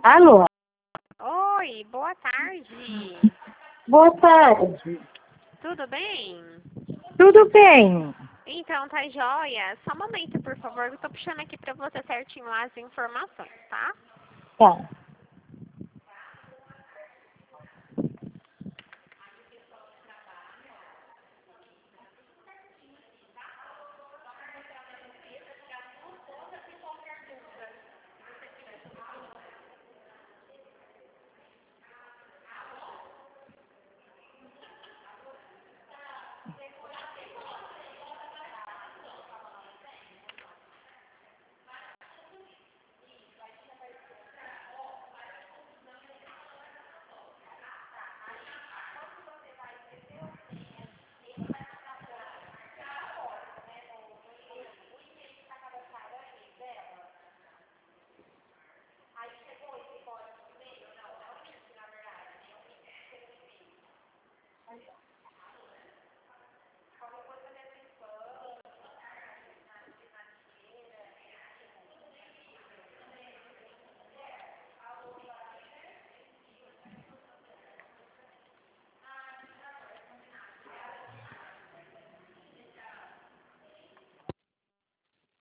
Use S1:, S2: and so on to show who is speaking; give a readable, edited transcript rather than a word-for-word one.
S1: Alô?
S2: Oi, boa tarde.
S1: Boa tarde.
S2: Tudo bem?
S1: Tudo bem?
S2: Então, tá joia? Só um momento, por favor, eu tô puxando aqui pra você certinho as informações, tá?
S1: Tá.